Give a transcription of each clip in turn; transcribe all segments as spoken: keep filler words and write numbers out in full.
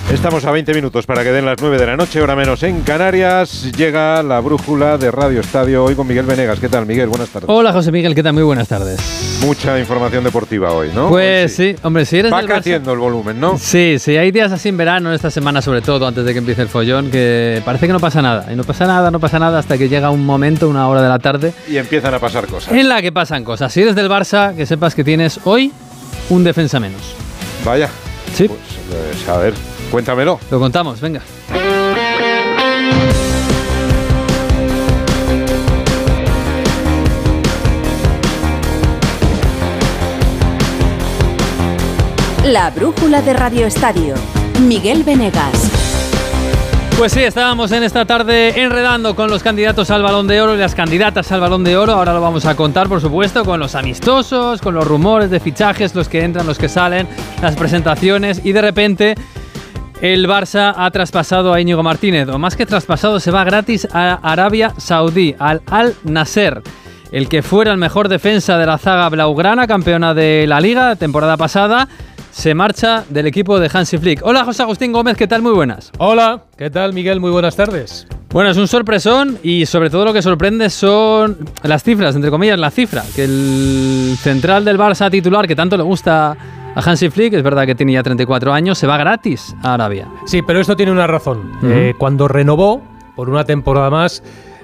Estamos a veinte minutos para que den las nueve de la noche, hora menos en Canarias. Llega la brújula de Radio Estadio hoy con Miguel Venegas. ¿Qué tal, Miguel? Buenas tardes. Hola, José Miguel. ¿Qué tal? Muy buenas tardes. Mucha información deportiva hoy, ¿no? Pues sí. sí, hombre, si eres Va del creciendo Barça, el volumen, ¿no? Sí, sí, hay días así en verano, esta semana sobre todo, antes de que empiece el follón, que parece que no pasa nada. Y no pasa nada, no pasa nada hasta que llega un momento, una hora de la tarde. Y empiezan a pasar cosas. En la que pasan cosas. Si eres del Barça, que sepas que tienes hoy un defensa menos. Vaya. Sí. Pues, pues a ver, cuéntamelo. Lo contamos, venga. La brújula de Radio Estadio. Miguel Venegas. Pues sí, estábamos en esta tarde enredando con los candidatos al Balón de Oro y las candidatas al Balón de Oro. Ahora lo vamos a contar, por supuesto, con los amistosos, con los rumores de fichajes, los que entran, los que salen, las presentaciones. Y de repente el Barça ha traspasado a Íñigo Martínez. O más que traspasado, se va gratis a Arabia Saudí, al Al Nasser. El que fuera el mejor defensa de la zaga blaugrana, campeona de la Liga temporada pasada, se marcha del equipo de Hansi Flick. Hola, José Agustín Gómez, ¿qué tal? Muy buenas. Hola, ¿qué tal, Miguel? Muy buenas tardes. Bueno, es un sorpresón y sobre todo lo que sorprende son las cifras, entre comillas, la cifra, que el central del Barça titular, que tanto le gusta a Hansi Flick, es verdad que tiene ya treinta y cuatro años, se va gratis a Arabia. Sí, pero esto tiene una razón. Uh-huh. Eh, cuando renovó por una temporada más,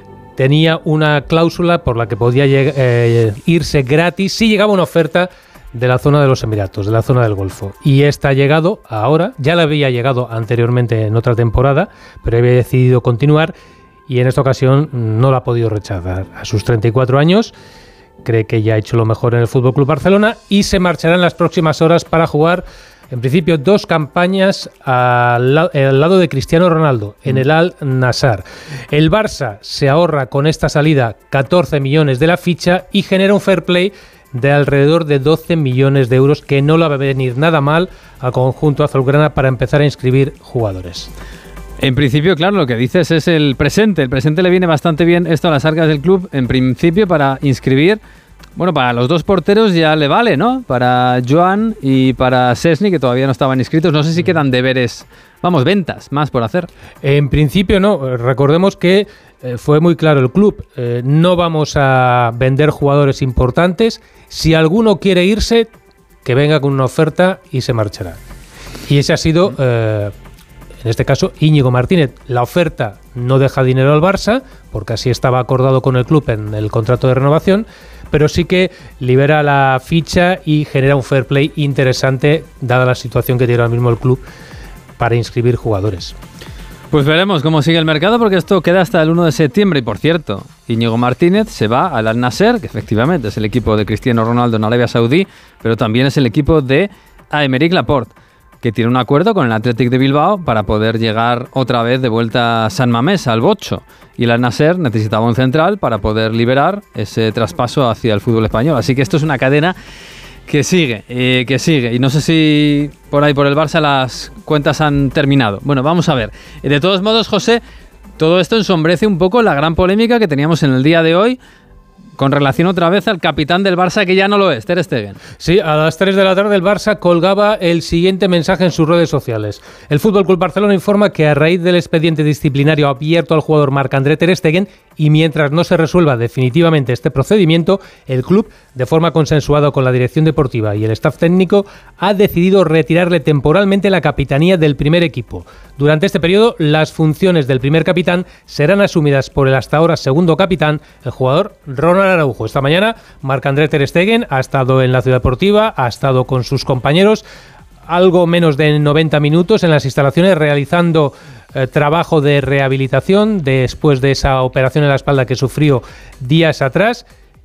tenía una cláusula por la que podía lleg- eh, irse gratis si llegaba una oferta de la zona de los Emiratos, de la zona del Golfo. Y esta ha llegado ahora, ya la había llegado anteriormente en otra temporada, pero había decidido continuar y en esta ocasión no la ha podido rechazar. A sus treinta y cuatro años cree que ya ha hecho lo mejor en el F C Barcelona y se marchará en las próximas horas para jugar, en principio, dos campañas al, la- al lado de Cristiano Ronaldo, en el Al Nassr. El Barça se ahorra con esta salida catorce millones de la ficha y genera un fair play de alrededor de doce millones de euros, que no le va a venir nada mal al conjunto azulgrana para empezar a inscribir jugadores. En principio, claro, lo que dices es el presente. El presente le viene bastante bien esto a las arcas del club, en principio para inscribir. Bueno, para los dos porteros ya le vale, ¿no? Para Joan y para Szczęsny, que todavía no estaban inscritos. No sé si quedan deberes, vamos, ventas más por hacer. En principio no. Recordemos que eh, fue muy claro el club. Eh, no vamos a vender jugadores importantes. Si alguno quiere irse, que venga con una oferta y se marchará. Y ese ha sido, eh, en este caso, Íñigo Martínez. La oferta no deja dinero al Barça, porque así estaba acordado con el club en el contrato de renovación, pero sí que libera la ficha y genera un fair play interesante, dada la situación que tiene ahora mismo el club para inscribir jugadores. Pues veremos cómo sigue el mercado, porque esto queda hasta el uno de septiembre. Y por cierto, Íñigo Martínez se va al Al Nassr, que efectivamente es el equipo de Cristiano Ronaldo en Arabia Saudí, pero también es el equipo de Aymeric Laporte, que tiene un acuerdo con el Athletic de Bilbao para poder llegar otra vez de vuelta a San Mamés, al Bocho. Y el Al Nassr necesitaba un central para poder liberar ese traspaso hacia el fútbol español. Así que esto es una cadena que sigue, eh, que sigue. Y no sé si por ahí, por el Barça, las cuentas han terminado. Bueno, vamos a ver. De todos modos, José, todo esto ensombrece un poco la gran polémica que teníamos en el día de hoy con relación otra vez al capitán del Barça, que ya no lo es, Ter Stegen. Sí, a las tres de la tarde el Barça colgaba el siguiente mensaje en sus redes sociales. El F C Barcelona informa que a raíz del expediente disciplinario abierto al jugador Marc-André Ter Stegen, y mientras no se resuelva definitivamente este procedimiento, el club, de forma consensuada con la dirección deportiva y el staff técnico, ha decidido retirarle temporalmente la capitanía del primer equipo. Durante este periodo, las funciones del primer capitán serán asumidas por el hasta ahora segundo capitán, el jugador Ronald Araujo. Esta mañana, Marc-André Ter Stegen ha estado en la Ciudad Deportiva, ha estado con sus compañeros algo menos de noventa minutos en las instalaciones realizando eh, trabajo de rehabilitación después de esa operación en la espalda que sufrió días atrás.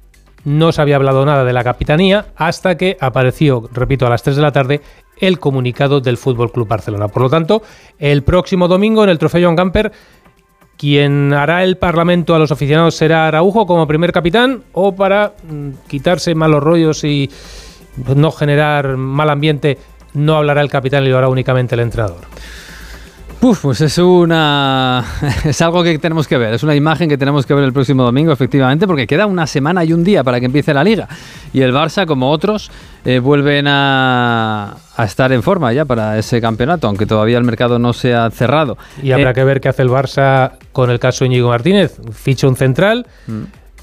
No se había hablado nada de la capitanía hasta que apareció, repito, a las tres de la tarde el comunicado del F C Barcelona. Por lo tanto, el próximo domingo en el Trofeo Joan Gamper, quien hará el parlamento a los aficionados será Araujo como primer capitán, o para mm, quitarse malos rollos y no generar mal ambiente, no hablará el capitán y lo hará únicamente el entrenador. Uf, pues es una es algo que tenemos que ver, es una imagen que tenemos que ver el próximo domingo, efectivamente, porque queda una semana y un día para que empiece la Liga. Y el Barça, como otros, eh, vuelven a, a estar en forma ya para ese campeonato, aunque todavía el mercado no se ha cerrado. Y habrá eh, que ver qué hace el Barça con el caso de Íñigo Martínez. Ficha un central, mm.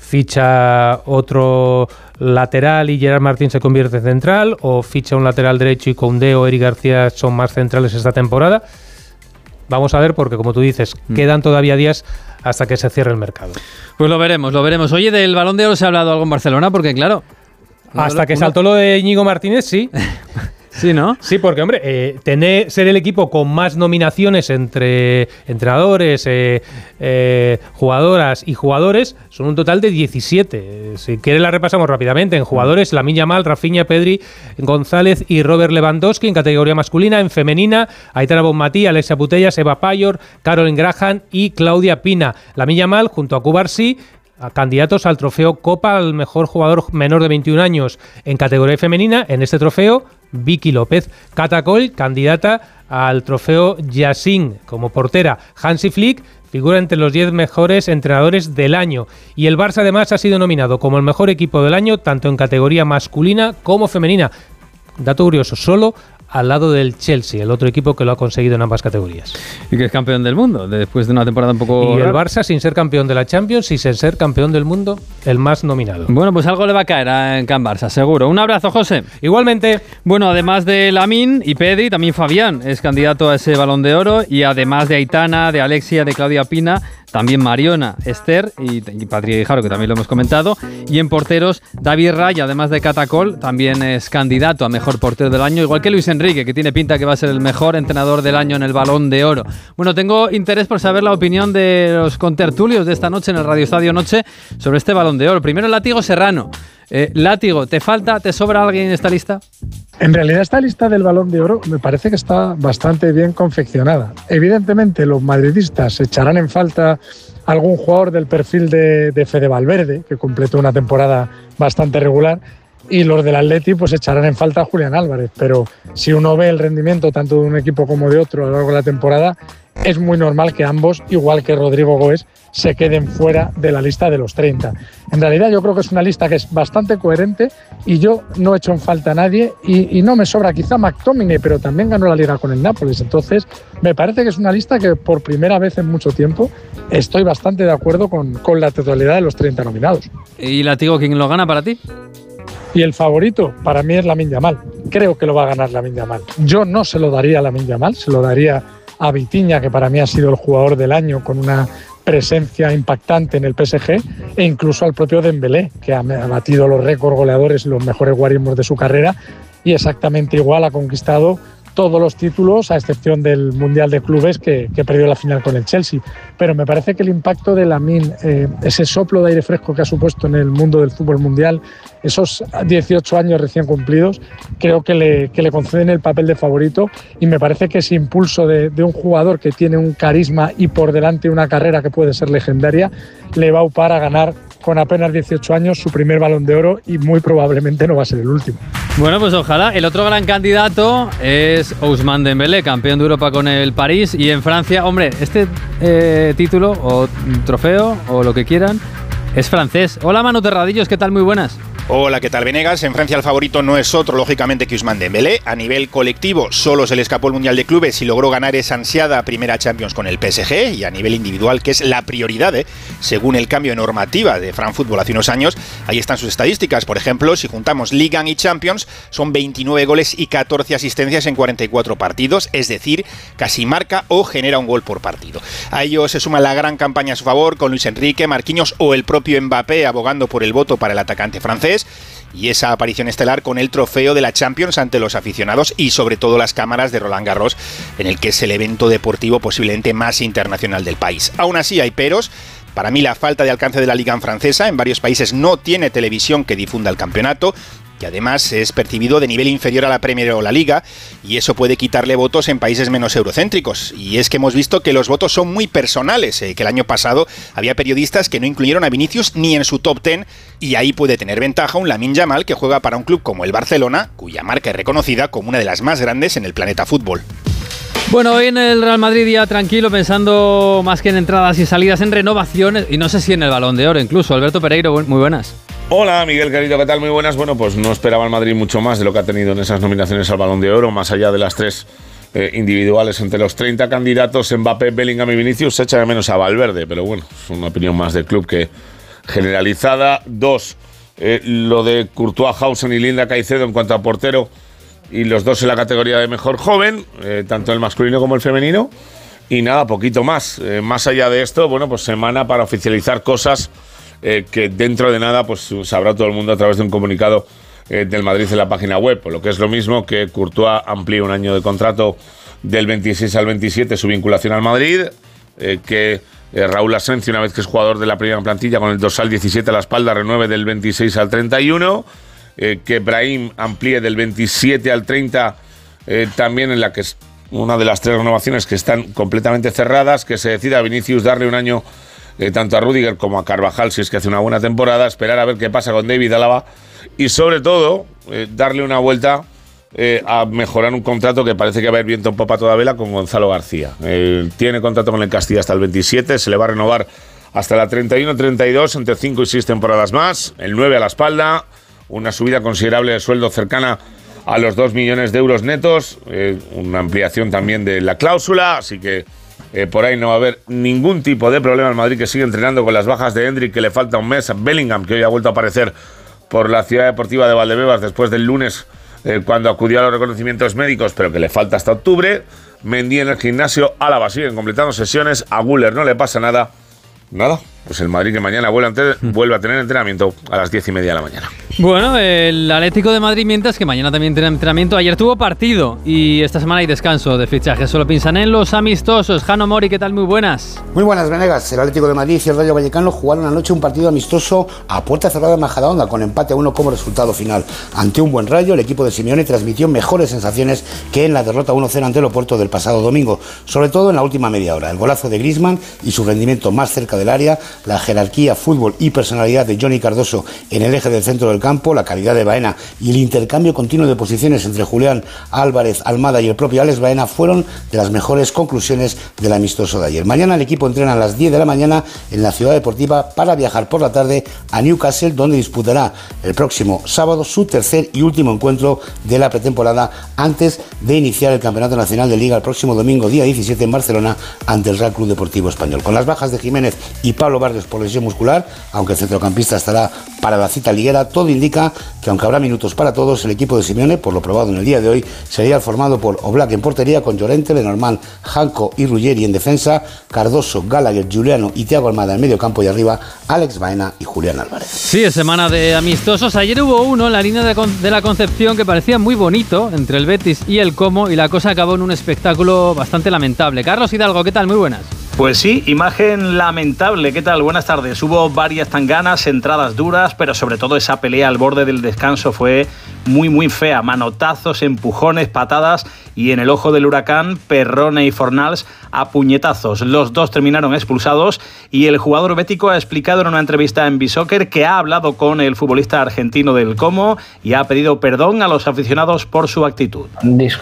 ficha otro lateral y Gerard Martín se convierte en central, o ficha un lateral derecho y Koundé o Eric García son más centrales esta temporada. Vamos a ver, porque como tú dices, mm. quedan todavía días hasta que se cierre el mercado. Pues lo veremos, lo veremos. Oye, del Balón de Oro se ha hablado algo en Barcelona, porque claro... Hasta que saltó lo de Íñigo Martínez, sí. Sí, ¿no? Sí, porque, hombre, eh, tener, ser el equipo con más nominaciones entre entrenadores, eh, eh, jugadoras y jugadores son un total de diecisiete. Si quieres la repasamos rápidamente. En jugadores, Lamine Yamal, Rafinha, Pedri, González y Robert Lewandowski. En categoría masculina, en femenina, Aitana Bonmatí, Alexia Putellas, Eva Payor, Caroline Graham y Claudia Pina. Lamine Yamal, junto a Cubarsí, a candidatos al trofeo Copa al mejor jugador menor de veintiún años en categoría femenina. En este trofeo, Vicky López. Catacol, candidata al trofeo Yassin como portera. Hansi Flick figura entre los diez mejores entrenadores del año. Y el Barça además ha sido nominado como el mejor equipo del año tanto en categoría masculina como femenina. Dato curioso, solo al lado del Chelsea, el otro equipo que lo ha conseguido en ambas categorías. Y que es campeón del mundo, después de una temporada un poco... Y el Barça, sin ser campeón de la Champions y sin ser campeón del mundo, el más nominado. Bueno, pues algo le va a caer a Can Barça, seguro. Un abrazo, José. Igualmente. Bueno, además de Lamine y Pedri, también Fabián es candidato a ese Balón de Oro, y además de Aitana, de Alexia, de Claudia Pina, también Mariona, Esther y, y Patrick Guijarro, que también lo hemos comentado. Y en porteros, David Raya, además de Catacol, también es candidato a mejor portero del año, igual que Luis Enrique, que tiene pinta que va a ser el mejor entrenador del año en el Balón de Oro. Bueno, tengo interés por saber la opinión de los contertulios de esta noche en el Radio Estadio Noche sobre este Balón de Oro. Primero, Látigo Serrano. Eh, Látigo, ¿te falta, te sobra alguien en esta lista? En realidad esta lista del Balón de Oro me parece que está bastante bien confeccionada. Evidentemente los madridistas echarán en falta algún jugador del perfil de, de Fede Valverde, que completó una temporada bastante regular, y los del Atleti pues echarán en falta a Julián Álvarez, pero si uno ve el rendimiento tanto de un equipo como de otro a lo largo de la temporada, es muy normal que ambos, igual que Rodrigo Goes, se queden fuera de la lista de los treinta. En realidad yo creo que es una lista que es bastante coherente y yo no he hecho en falta a nadie y, y no me sobra quizá McTominay, pero también ganó la Liga con el Nápoles. Entonces me parece que es una lista que por primera vez en mucho tiempo estoy bastante de acuerdo con, con la totalidad de los treinta nominados. ¿Y Látigo, quién lo gana para ti? Y el favorito para mí es Lamine Yamal. Creo que lo va a ganar Lamine Yamal. Yo no se lo daría a Lamine Yamal, se lo daría a Vitinha, que para mí ha sido el jugador del año con una presencia impactante en el P S G, e incluso al propio Dembélé, que ha batido los récords goleadores y los mejores guarismos de su carrera, y exactamente igual ha conquistado todos los títulos, a excepción del Mundial de Clubes que, que perdió la final con el Chelsea. Pero me parece que el impacto de Lamine, eh, ese soplo de aire fresco que ha supuesto en el mundo del fútbol mundial, esos dieciocho años recién cumplidos, creo que le, que le conceden el papel de favorito, y me parece que ese impulso de, de un jugador que tiene un carisma y por delante una carrera que puede ser legendaria, le va a upar a ganar con apenas dieciocho años su primer Balón de Oro, y muy probablemente no va a ser el último. Bueno, pues ojalá. El otro gran candidato es Ousmane Dembélé, campeón de Europa con el París, y en Francia, hombre, este eh, título o trofeo o lo que quieran es francés. Hola, Manu Terradillos, ¿qué tal? Muy buenas. Hola, ¿qué tal, Venegas? En Francia el favorito no es otro, lógicamente, que Ousmane Dembélé. A nivel colectivo solo se le escapó el Mundial de Clubes y logró ganar esa ansiada primera Champions con el P S G, y a nivel individual, que es la prioridad, ¿eh? según el cambio de normativa de France Football hace unos años, ahí están sus estadísticas. Por ejemplo, si juntamos Ligue uno y Champions, son veintinueve goles y catorce asistencias en cuarenta y cuatro partidos, es decir, casi marca o genera un gol por partido. A ello se suma la gran campaña a su favor con Luis Enrique, Marquinhos o el propio Mbappé abogando por el voto para el atacante francés, y esa aparición estelar con el trofeo de la Champions ante los aficionados y sobre todo las cámaras de Roland Garros, en el que es el evento deportivo posiblemente más internacional del país. Aún así hay peros. Para mí la falta de alcance de la Liga francesa, en varios países no tiene televisión que difunda el campeonato, y además es percibido de nivel inferior a la Premier o la Liga, y eso puede quitarle votos en países menos eurocéntricos. Y es que hemos visto que los votos son muy personales, eh, que el año pasado había periodistas que no incluyeron a Vinicius ni en su top diez, y ahí puede tener ventaja un Lamine Yamal que juega para un club como el Barcelona, cuya marca es reconocida como una de las más grandes en el planeta fútbol. Bueno, hoy en el Real Madrid ya tranquilo, pensando más que en entradas y salidas, en renovaciones, y no sé si en el Balón de Oro incluso. Alberto Pereiro, muy buenas. Hola, Miguel querido, ¿qué tal? Muy buenas. Bueno, pues no esperaba el Madrid mucho más de lo que ha tenido en esas nominaciones al Balón de Oro, más allá de las tres eh, individuales entre los treinta candidatos, Mbappé, Bellingham y Vinicius. Se echa de menos a Valverde, pero bueno, es una opinión más del club que generalizada. Dos, eh, lo de Courtois, Hausen y Linda Caicedo en cuanto a portero, y los dos en la categoría de mejor joven, eh, tanto el masculino como el femenino. Y nada, poquito más. Eh, más allá de esto, bueno, pues semana para oficializar cosas eh, que dentro de nada pues sabrá todo el mundo a través de un comunicado eh, del Madrid en la página web. Por lo que es lo mismo que Courtois amplíe un año de contrato del veintiséis al veintisiete, su vinculación al Madrid, eh, que eh, Raúl Asencio, una vez que es jugador de la primera plantilla con el dorsal diecisiete a la espalda, renueve del veintiséis al treinta y uno. Eh, que Brahim amplíe del veintisiete al treinta, eh, también en la que es una de las tres renovaciones que están completamente cerradas, que se decida a Vinicius darle un año eh, tanto a Rüdiger como a Carvajal si es que hace una buena temporada, esperar a ver qué pasa con David Alaba y sobre todo eh, darle una vuelta eh, a mejorar un contrato que parece que va a ir viento en popa toda vela con Gonzalo García. Eh, tiene contrato con el Castilla hasta el veintisiete, se le va a renovar hasta la treinta y uno treinta y dos, entre cinco y seis temporadas más, el nueve a la espalda. Una subida considerable de sueldo cercana a los dos millones de euros netos, eh, una ampliación también de la cláusula, así que eh, por ahí no va a haber ningún tipo de problema. El Madrid que sigue entrenando con las bajas de Hendrik, que le falta un mes, a Bellingham, que hoy ha vuelto a aparecer por la ciudad deportiva de Valdebebas después del lunes eh, cuando acudió a los reconocimientos médicos, pero que le falta hasta octubre. Mendy en el gimnasio, Álava siguen completando sesiones, a Güler no le pasa nada. Nada, pues el Madrid que mañana vuelve a, entre- vuelve a tener entrenamiento a las diez y media de la mañana. Bueno, el Atlético de Madrid, mientras que mañana también tiene entrenamiento. Ayer tuvo partido y esta semana hay descanso de fichajes. Solo piensan en los amistosos. Jano Mori, ¿qué tal? Muy buenas. Muy buenas, Venegas. El Atlético de Madrid y el Rayo Vallecano jugaron anoche un partido amistoso a puerta cerrada en Majadahonda, con empate a uno como resultado final. Ante un buen Rayo, el equipo de Simeone transmitió mejores sensaciones que en la derrota uno cero ante el Oporto del pasado domingo, sobre todo en la última media hora. El golazo de Griezmann y su rendimiento más cerca del área, la jerarquía, fútbol y personalidad de Johnny Cardoso en el eje del centro del campo, la calidad de Baena y el intercambio continuo de posiciones entre Julián Álvarez, Almada y el propio Alex Baena fueron de las mejores conclusiones del amistoso de ayer. Mañana el equipo entrena a las diez de la mañana en la Ciudad Deportiva para viajar por la tarde a Newcastle, donde disputará el próximo sábado su tercer y último encuentro de la pretemporada antes de iniciar el Campeonato Nacional de Liga el próximo domingo día diecisiete en Barcelona ante el Real Club Deportivo Español. Con las bajas de Jiménez y Pablo Barrios por lesión muscular, aunque el centrocampista estará para la cita liguera, todo indica que aunque habrá minutos para todos, el equipo de Simeone, por lo probado en el día de hoy, sería formado por Oblak en portería, con Llorente, Lenormand, Janko y Ruggeri en defensa, Cardoso, Gallagher, Juliano y Thiago Almada en medio campo, y arriba Alex Baena y Julián Álvarez. Sí, es semana de amistosos. Ayer hubo uno en la línea de, Con- de la Concepción que parecía muy bonito entre el Betis y el Como, y la cosa acabó en un espectáculo bastante lamentable. Carlos Hidalgo, ¿qué tal? Muy buenas. Pues sí, imagen lamentable. ¿Qué tal? Buenas tardes. Hubo varias tanganas, entradas duras, pero sobre todo esa pelea al borde del descanso fue muy muy fea. Manotazos, empujones, patadas y en el ojo del huracán, Perrone y Fornals a puñetazos. Los dos terminaron expulsados y el jugador bético ha explicado en una entrevista en Bisoccer que ha hablado con el futbolista argentino del Como y ha pedido perdón a los aficionados por su actitud. Dis-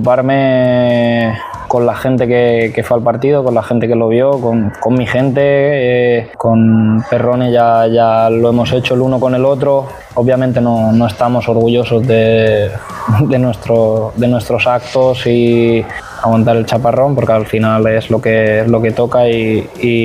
disculparme con la gente que, que fue al partido, con la gente que lo vio, con, con mi gente, eh, con Perrone ya, ya lo hemos hecho el uno con el otro. Obviamente no, no estamos orgullosos de, de, nuestro, de nuestros actos y aguantar el chaparrón, porque al final es lo que, es lo que toca y,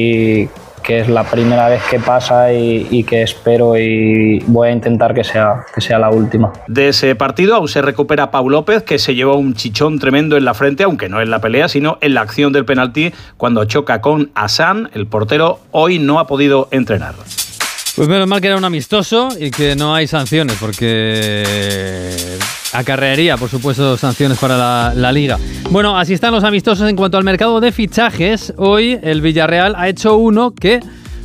y que es la primera vez que pasa y, y que espero y voy a intentar que sea, que sea la última. De ese partido aún se recupera Pau López, que se llevó un chichón tremendo en la frente, aunque no en la pelea, sino en la acción del penalti cuando choca con Hassan. El portero hoy no ha podido entrenar. Pues menos mal que era un amistoso y que no hay sanciones, porque acarrearía, por supuesto, sanciones para la, la Liga. Bueno, así están los amistosos. En cuanto al mercado de fichajes, hoy el Villarreal ha hecho uno que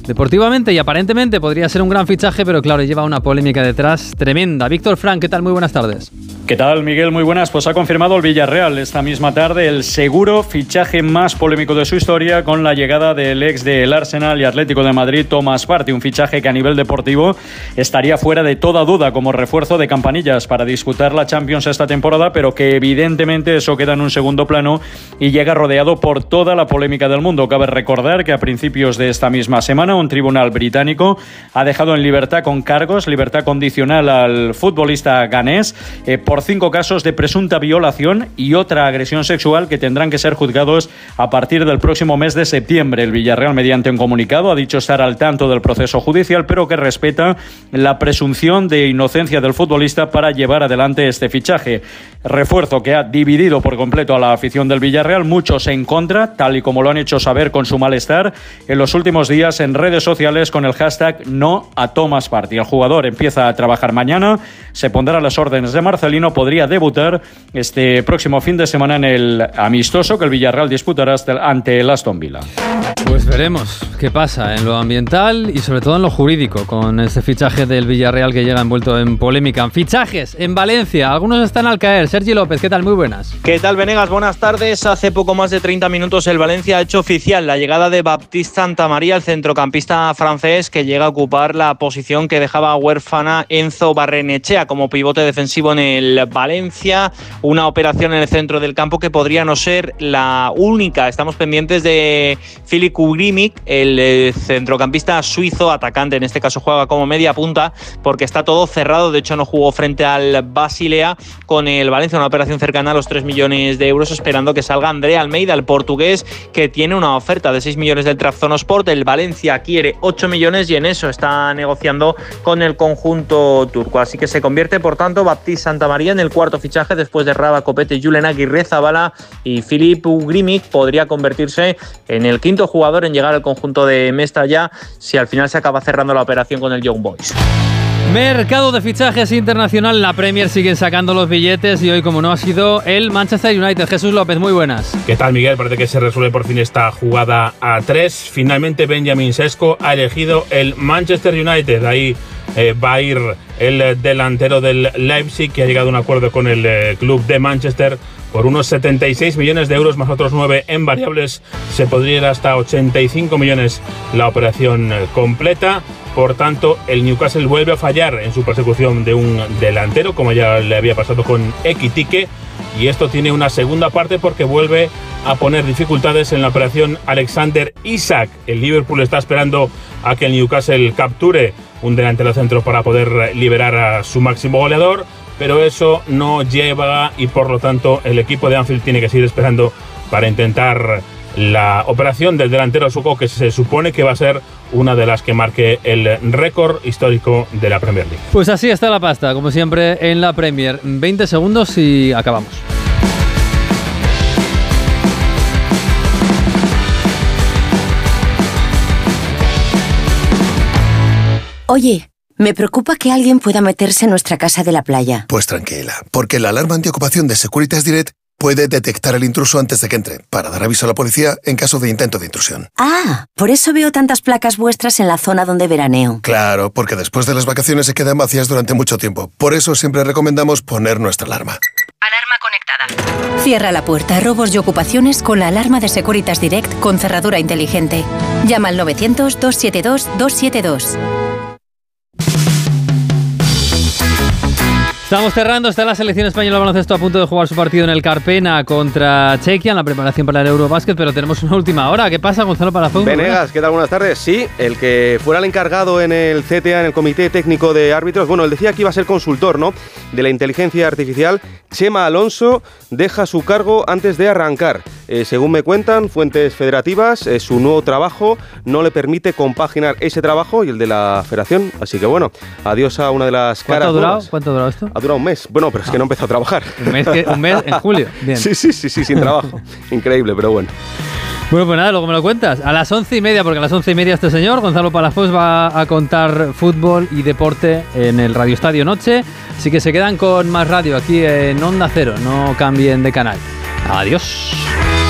Deportivamente y aparentemente podría ser un gran fichaje, pero claro, lleva una polémica detrás tremenda. Víctor Frank, ¿qué tal? Muy buenas tardes. ¿Qué tal, Miguel? Muy buenas. Pues ha confirmado el Villarreal esta misma tarde el seguro fichaje más polémico de su historia con la llegada del ex del Arsenal y Atlético de Madrid, Thomas Partey, un fichaje que a nivel deportivo estaría fuera de toda duda como refuerzo de Campanillas para disputar la Champions esta temporada, pero que evidentemente eso queda en un segundo plano y llega rodeado por toda la polémica del mundo. Cabe recordar que a principios de esta misma semana un tribunal británico ha dejado en libertad con cargos, libertad condicional al futbolista ganés eh, por cinco casos de presunta violación y otra agresión sexual que tendrán que ser juzgados a partir del próximo mes de septiembre. El Villarreal, mediante un comunicado, ha dicho estar al tanto del proceso judicial, pero que respeta la presunción de inocencia del futbolista para llevar adelante este fichaje. Refuerzo que ha dividido por completo a la afición del Villarreal, muchos en contra, tal y como lo han hecho saber con su malestar en los últimos días en redes sociales con el hashtag no a Thomas Partey. El jugador empieza a trabajar mañana, se pondrá a las órdenes de Marcelino, podría debutar este próximo fin de semana en el amistoso que el Villarreal disputará ante el Aston Villa. Pues veremos qué pasa en lo ambiental y sobre todo en lo jurídico con este fichaje del Villarreal que llega envuelto en polémica. Fichajes en Valencia, algunos están al caer. Sergi López, ¿qué tal? Muy buenas. ¿Qué tal, Venegas? Buenas tardes. Hace poco más de treinta minutos el Valencia ha hecho oficial la llegada de Baptiste Santamaría, el centrocampista francés que llega a ocupar la posición que dejaba huérfana Enzo Barrenechea como pivote defensivo en el Valencia. Una operación en el centro del campo que podría no ser la única. Estamos pendientes de Filip Ugrimic, el centrocampista suizo, atacante, en este caso juega como media punta, porque está todo cerrado. De hecho, no jugó frente al Basilea con el Valencia, una operación cercana a los tres millones de euros, esperando que salga André Almeida, el portugués, que tiene una oferta de seis millones del Trabzonspor. El Valencia quiere ocho millones y en eso está negociando con el conjunto turco. Así que se convierte, por tanto, Baptiste Santamaría en el cuarto fichaje después de Raba Copete, Julen Aguirrezabala y Filip Ugrimic. Podría convertirse en el quinto jugador en llegar al conjunto de Mestalla si al final se acaba cerrando la operación con el Young Boys. Mercado de fichajes internacional, la Premier siguen sacando los billetes y hoy, como no, ha sido el Manchester United. Jesús López, muy buenas. ¿Qué tal, Miguel? Parece que se resuelve por fin esta jugada a tres. Finalmente Benjamin Sesko ha elegido el Manchester United. Ahí eh, va a ir el delantero del Leipzig, que ha llegado a un acuerdo con el eh, club de Manchester por unos setenta y seis millones de euros más otros nueve en variables. Se podría ir hasta ochenta y cinco millones la operación completa. Por tanto, el Newcastle vuelve a fallar en su persecución de un delantero, como ya le había pasado con Ekitike, y esto tiene una segunda parte porque vuelve a poner dificultades en la operación Alexander Isak. El Liverpool está esperando a que el Newcastle capture un delantero centro para poder liberar a su máximo goleador, pero eso no lleva y por lo tanto el equipo de Anfield tiene que seguir esperando para intentar la operación del delantero sueco, que se supone que va a ser una de las que marque el récord histórico de la Premier League. Pues así está la pasta, como siempre en la Premier. veinte segundos y acabamos. Oye, me preocupa que alguien pueda meterse en nuestra casa de la playa. Pues tranquila, porque la alarma antiocupación de Securitas Direct puede detectar el intruso antes de que entre, para dar aviso a la policía en caso de intento de intrusión. Ah, por eso veo tantas placas vuestras en la zona donde veraneo. Claro, porque después de las vacaciones se quedan vacías durante mucho tiempo. Por eso siempre recomendamos poner nuestra alarma. Alarma conectada. Cierra la puerta a robos y ocupaciones con la alarma de Securitas Direct con cerradura inteligente. Llama al novecientos, doscientos setenta y dos, doscientos setenta y dos. Estamos cerrando, está la selección española de baloncesto a punto de jugar su partido en el Carpena contra Chequia en la preparación para el Eurobásquet, pero tenemos una última hora. ¿Qué pasa, Gonzalo Palazón? Venegas, ¿qué tal? Buenas tardes. Sí, el que fuera el encargado en el C T A, en el Comité Técnico de Árbitros, bueno, él decía que iba a ser consultor, ¿no?, de la inteligencia artificial. Chema Alonso deja su cargo antes de arrancar. Eh, según me cuentan fuentes federativas, eh, su nuevo trabajo no le permite compaginar ese trabajo y el de la federación. Así que bueno, adiós a una de las caras. ¿Cuánto ha durado? nuevas. ¿Cuánto ha durado esto? Ha durado un mes. Bueno, pero es que no empezó a trabajar. ¿Un mes, que, un mes en julio? Bien. Sí, sí, sí, sí, sin trabajo. Increíble, pero bueno. Bueno, pues nada, luego me lo cuentas. A las once y media, porque a las once y media este señor, Gonzalo Palafox, va a contar fútbol y deporte en el Radio Estadio Noche. Así que se quedan con más radio aquí en Onda Cero. No cambien de canal. Adiós.